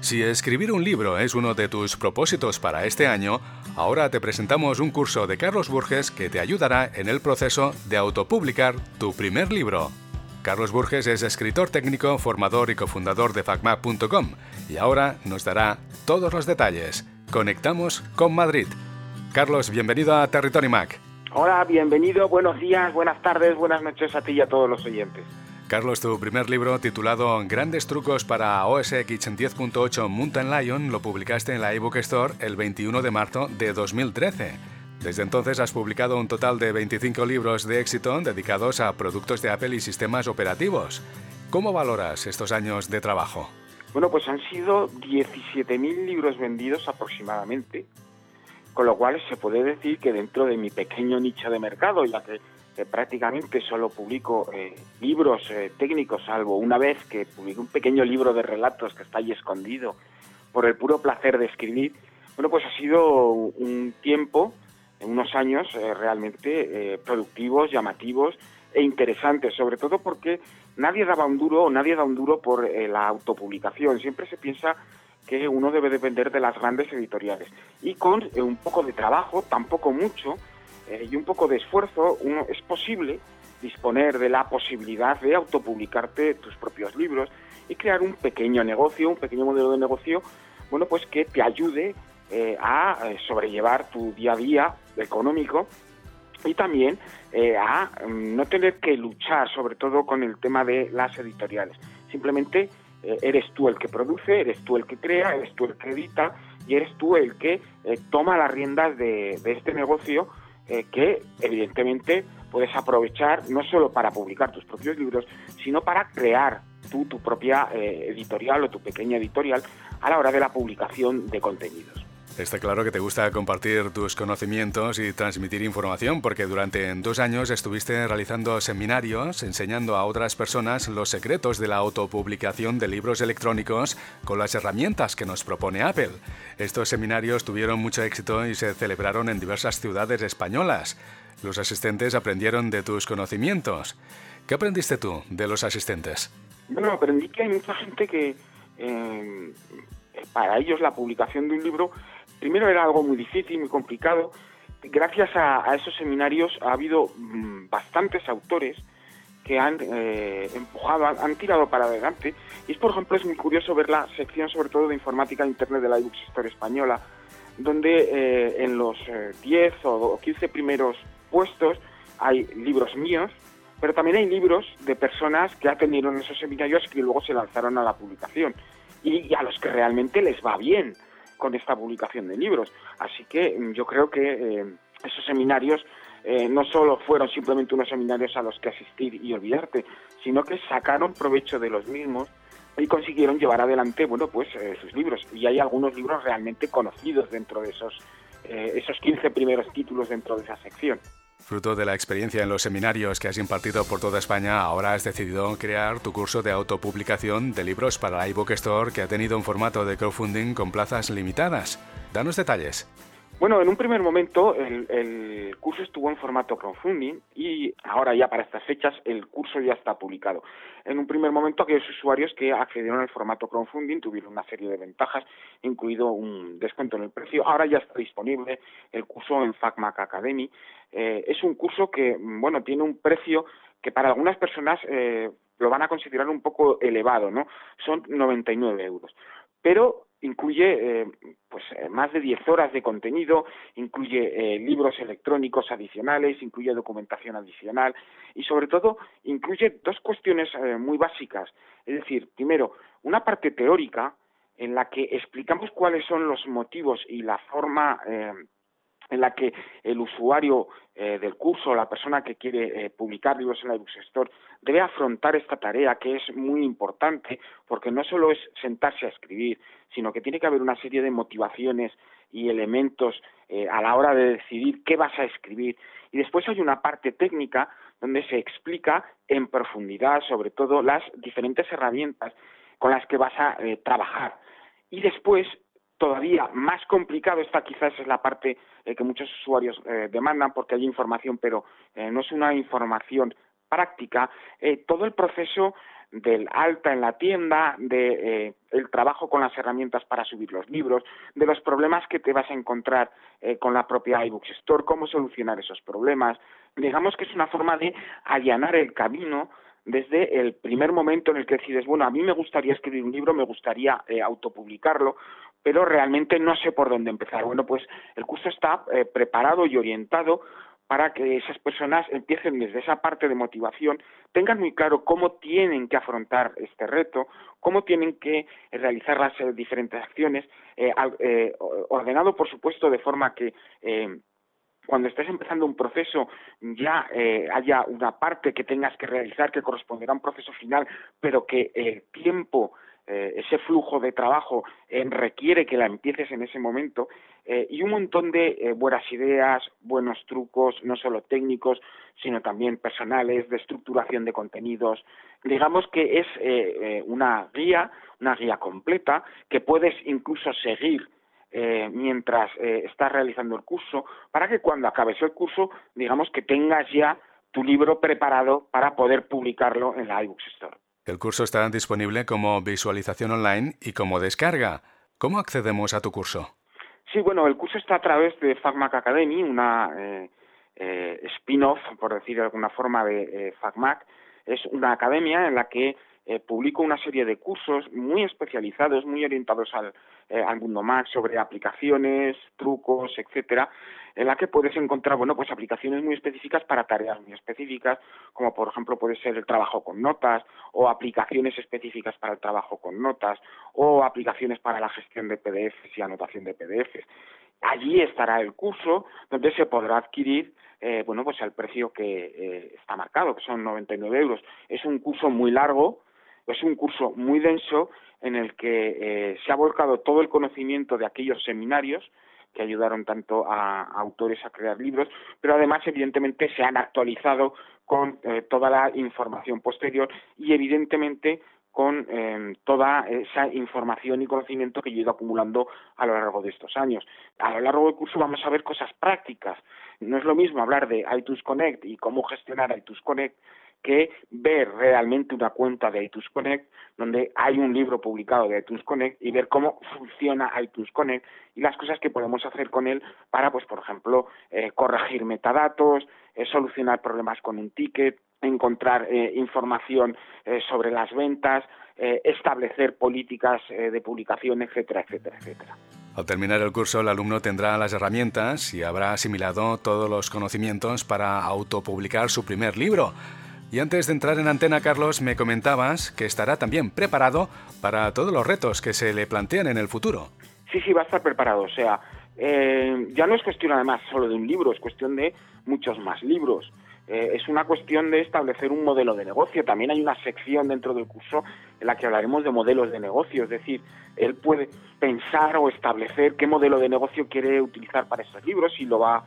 Si escribir un libro es uno de tus propósitos para este año, ahora te presentamos un curso de Carlos Burges que te ayudará en el proceso de autopublicar tu primer libro. Carlos Burges es escritor técnico, formador y cofundador de facmap.com y ahora nos dará todos los detalles. Conectamos con Madrid. Carlos, bienvenido a Territory Mac. Hola, bienvenido, buenos días, buenas tardes, buenas noches a ti y a todos los oyentes. Carlos, tu primer libro titulado Grandes trucos para OS X 10.8 Mountain Lion lo publicaste en la iBook Store el 21 de marzo de 2013. Desde entonces has publicado un total de 25 libros de éxito dedicados a productos de Apple y sistemas operativos. ¿Cómo valoras estos años de trabajo? Bueno, pues han sido 17.000 libros vendidos aproximadamente, con lo cual se puede decir que dentro de mi pequeño nicho de mercado, ya que prácticamente solo publico libros técnicos, salvo una vez que publiqué un pequeño libro de relatos que está ahí escondido por el puro placer de escribir. Bueno, pues ha sido un tiempo, unos años realmente productivos, llamativos e interesantes, sobre todo porque nadie da un duro por la autopublicación. Siempre se piensa que uno debe depender de las grandes editoriales. Y con un poco de trabajo, tampoco mucho, y un poco de esfuerzo, es posible disponer de la posibilidad de autopublicarte tus propios libros y crear un pequeño negocio, un pequeño modelo de negocio, bueno, pues que te ayude a sobrellevar tu día a día económico y también a no tener que luchar, sobre todo con el tema de las editoriales. Simplemente eres tú el que produce, eres tú el que crea, eres tú el que edita y eres tú el que toma las riendas de este negocio que evidentemente puedes aprovechar no solo para publicar tus propios libros, sino para crear tu propia editorial o tu pequeña editorial a la hora de la publicación de contenidos. Está claro que te gusta compartir tus conocimientos y transmitir información porque durante 2 años estuviste realizando seminarios enseñando a otras personas los secretos de la autopublicación de libros electrónicos con las herramientas que nos propone Apple. Estos seminarios tuvieron mucho éxito y se celebraron en diversas ciudades españolas. Los asistentes aprendieron de tus conocimientos. ¿Qué aprendiste tú de los asistentes? Bueno, aprendí que hay mucha gente que para ellos la publicación de un libro primero era algo muy difícil, muy complicado. Gracias a esos seminarios ha habido bastantes autores que han empujado, han tirado para adelante. Y por ejemplo, es muy curioso ver la sección, sobre todo de informática de Internet de la iBook Store española, donde en los 10 o 15 primeros puestos hay libros míos, pero también hay libros de personas que atendieron esos seminarios y que luego se lanzaron a la publicación y a los que realmente les va bien con esta publicación de libros. Así que yo creo que esos seminarios no solo fueron simplemente unos seminarios a los que asistir y olvidarte, sino que sacaron provecho de los mismos y consiguieron llevar adelante, bueno, pues sus libros. Y hay algunos libros realmente conocidos dentro de esos 15 primeros títulos dentro de esa sección. Fruto de la experiencia en los seminarios que has impartido por toda España, ahora has decidido crear tu curso de autopublicación de libros para la iBook Store que ha tenido un formato de crowdfunding con plazas limitadas. Danos detalles. Bueno, en un primer momento el curso estuvo en formato crowdfunding y ahora ya para estas fechas el curso ya está publicado. En un primer momento aquellos usuarios que accedieron al formato crowdfunding tuvieron una serie de ventajas, incluido un descuento en el precio. Ahora ya está disponible el curso en FacMac Academy. Es un curso que, bueno, tiene un precio que para algunas personas lo van a considerar un poco elevado, ¿no? Son 99 euros. Pero incluye más de 10 horas de contenido, incluye libros electrónicos adicionales, incluye documentación adicional y sobre todo incluye 2 cuestiones muy básicas. Es decir, primero, una parte teórica en la que explicamos cuáles son los motivos y la forma en la que el usuario del curso, la persona que quiere publicar libros en la iBook Store, debe afrontar esta tarea que es muy importante porque no solo es sentarse a escribir, sino que tiene que haber una serie de motivaciones y elementos a la hora de decidir qué vas a escribir. Y después hay una parte técnica donde se explica en profundidad, sobre todo, las diferentes herramientas con las que vas a trabajar. Y después, todavía más complicado, esta quizás es la parte que muchos usuarios demandan porque hay información, pero no es una información práctica, todo el proceso del alta en la tienda, de el trabajo con las herramientas para subir los libros, de los problemas que te vas a encontrar con la propia iBooks Store, cómo solucionar esos problemas. Digamos que es una forma de allanar el camino desde el primer momento en el que decides, bueno, a mí me gustaría escribir un libro, me gustaría autopublicarlo, pero realmente no sé por dónde empezar. Bueno, pues el curso está preparado y orientado para que esas personas empiecen desde esa parte de motivación, tengan muy claro cómo tienen que afrontar este reto, cómo tienen que realizar las diferentes acciones, ordenado, por supuesto, de forma que cuando estés empezando un proceso ya haya una parte que tengas que realizar que corresponderá a un proceso final, pero que el tiempo, ese flujo de trabajo requiere que la empieces en ese momento, y un montón de buenas ideas, buenos trucos, no solo técnicos, sino también personales, de estructuración de contenidos. Digamos que es una guía completa que puedes incluso seguir mientras estás realizando el curso, para que cuando acabes el curso, digamos que tengas ya tu libro preparado para poder publicarlo en la iBooks Store. El curso está disponible como visualización online y como descarga. ¿Cómo accedemos a tu curso? Sí, bueno, el curso está a través de FacMac Academy, una spin-off, por decir de alguna forma, de FacMac. Es una academia en la que publico una serie de cursos muy especializados, muy orientados al mundo Mac, sobre aplicaciones, trucos, etcétera, en la que puedes encontrar, bueno, pues aplicaciones muy específicas para tareas muy específicas, como por ejemplo puede ser el trabajo con notas, o aplicaciones específicas para el trabajo con notas, o aplicaciones para la gestión de PDFs y anotación de PDFs. Allí estará el curso, donde se podrá adquirir bueno, pues al precio que está marcado, que son 99 euros. Es un curso muy largo, es un curso muy denso, en el que se ha volcado todo el conocimiento de aquellos seminarios que ayudaron tanto a autores a crear libros, pero además, evidentemente, se han actualizado con toda la información posterior y, evidentemente, con toda esa información y conocimiento que yo he ido acumulando a lo largo de estos años. A lo largo del curso vamos a ver cosas prácticas. No es lo mismo hablar de iTunes Connect y cómo gestionar iTunes Connect que ver realmente una cuenta de iTunes Connect donde hay un libro publicado de iTunes Connect y ver cómo funciona iTunes Connect y las cosas que podemos hacer con él para, pues por ejemplo, corregir metadatos, solucionar problemas con un ticket, encontrar información sobre las ventas, establecer políticas de publicación, etcétera, etcétera, etcétera. Al terminar el curso, el alumno tendrá las herramientas y habrá asimilado todos los conocimientos para autopublicar su primer libro. Y antes de entrar en antena, Carlos, me comentabas que estará también preparado para todos los retos que se le plantean en el futuro. Sí, va a estar preparado. O sea, ya no es cuestión además solo de un libro, es cuestión de muchos más libros. Es una cuestión de establecer un modelo de negocio. También hay una sección dentro del curso en la que hablaremos de modelos de negocio. Es decir, él puede pensar o establecer qué modelo de negocio quiere utilizar para estos libros, si lo va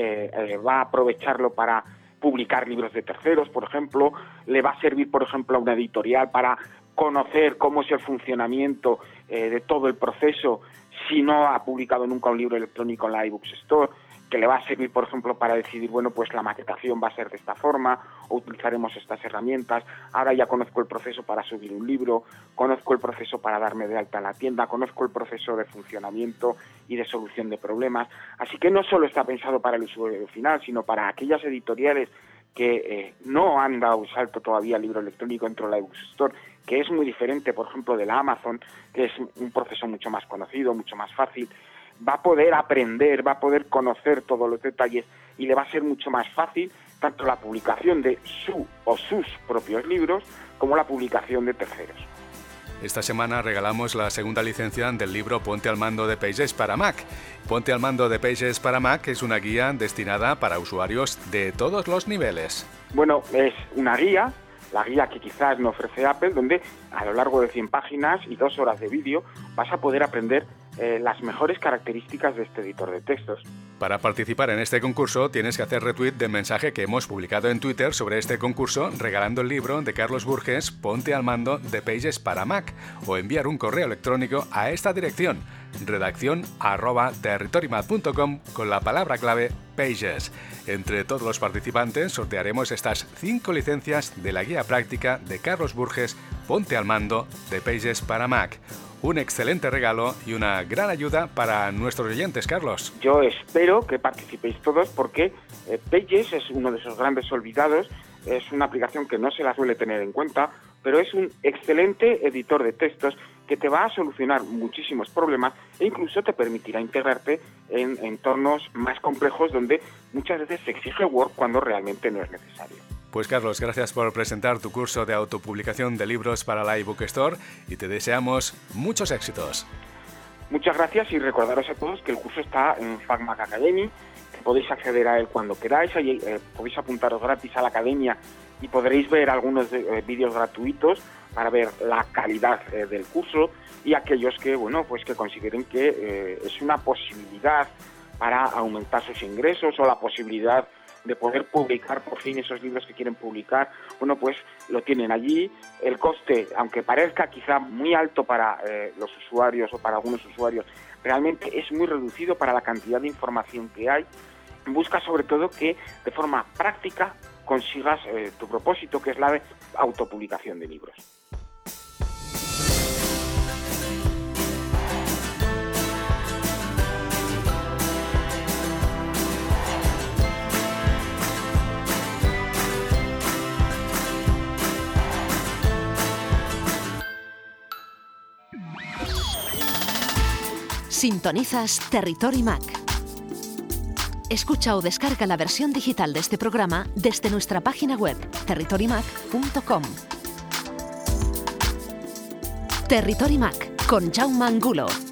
a aprovecharlo para publicar libros de terceros, por ejemplo, le va a servir, por ejemplo, a una editorial para conocer cómo es el funcionamiento de todo el proceso si no ha publicado nunca un libro electrónico en la iBooks Store, que le va a servir, por ejemplo, para decidir, bueno, pues la maquetación va a ser de esta forma, o utilizaremos estas herramientas, ahora ya conozco el proceso para subir un libro, conozco el proceso para darme de alta en la tienda, conozco el proceso de funcionamiento y de solución de problemas, así que no solo está pensado para el usuario final, sino para aquellas editoriales que no han dado un salto todavía al libro electrónico dentro de la iBooks Store, que es muy diferente, por ejemplo, de la Amazon, que es un proceso mucho más conocido, mucho más fácil. Va a poder aprender, va a poder conocer todos los detalles y le va a ser mucho más fácil tanto la publicación de su o sus propios libros como la publicación de terceros. Esta semana regalamos la segunda licencia del libro Ponte al mando de Pages para Mac. Ponte al mando de Pages para Mac es una guía destinada para usuarios de todos los niveles. Bueno, es una guía, la guía que quizás me ofrece Apple, donde a lo largo de 100 páginas y 2 horas de vídeo vas a poder aprender las mejores características de este editor de textos. Para participar en este concurso tienes que hacer retweet del mensaje que hemos publicado en Twitter sobre este concurso regalando el libro de Carlos Burges, Ponte al mando de Pages para Mac, o enviar un correo electrónico a esta dirección: redacción@territorymac.com con la palabra clave Pages. Entre todos los participantes sortearemos estas 5 licencias de la guía práctica de Carlos Burges, Ponte al mando de Pages para Mac. Un excelente regalo y una gran ayuda para nuestros oyentes, Carlos. Yo espero que participéis todos porque Pages es uno de esos grandes olvidados. Es una aplicación que no se la suele tener en cuenta, pero es un excelente editor de textos que te va a solucionar muchísimos problemas e incluso te permitirá integrarte en entornos más complejos donde muchas veces se exige Word cuando realmente no es necesario. Pues Carlos, gracias por presentar tu curso de autopublicación de libros para la iBook Store y te deseamos muchos éxitos. Muchas gracias y recordaros a todos que el curso está en FacMac Academy, que podéis acceder a él cuando queráis, ahí, podéis apuntaros gratis a la academia y podréis ver algunos vídeos gratuitos para ver la calidad del curso y aquellos que, pues que consideren que es una posibilidad para aumentar sus ingresos o la posibilidad de poder publicar por fin esos libros que quieren publicar, pues lo tienen allí. El coste, aunque parezca quizá muy alto para los usuarios o para algunos usuarios, realmente es muy reducido para la cantidad de información que hay. Busca sobre todo que de forma práctica consigas tu propósito, que es la de autopublicación de libros. Sintonizas Territory Mac. Escucha o descarga la versión digital de este programa desde nuestra página web territorymac.com. Territory Mac con Jaume Angulo.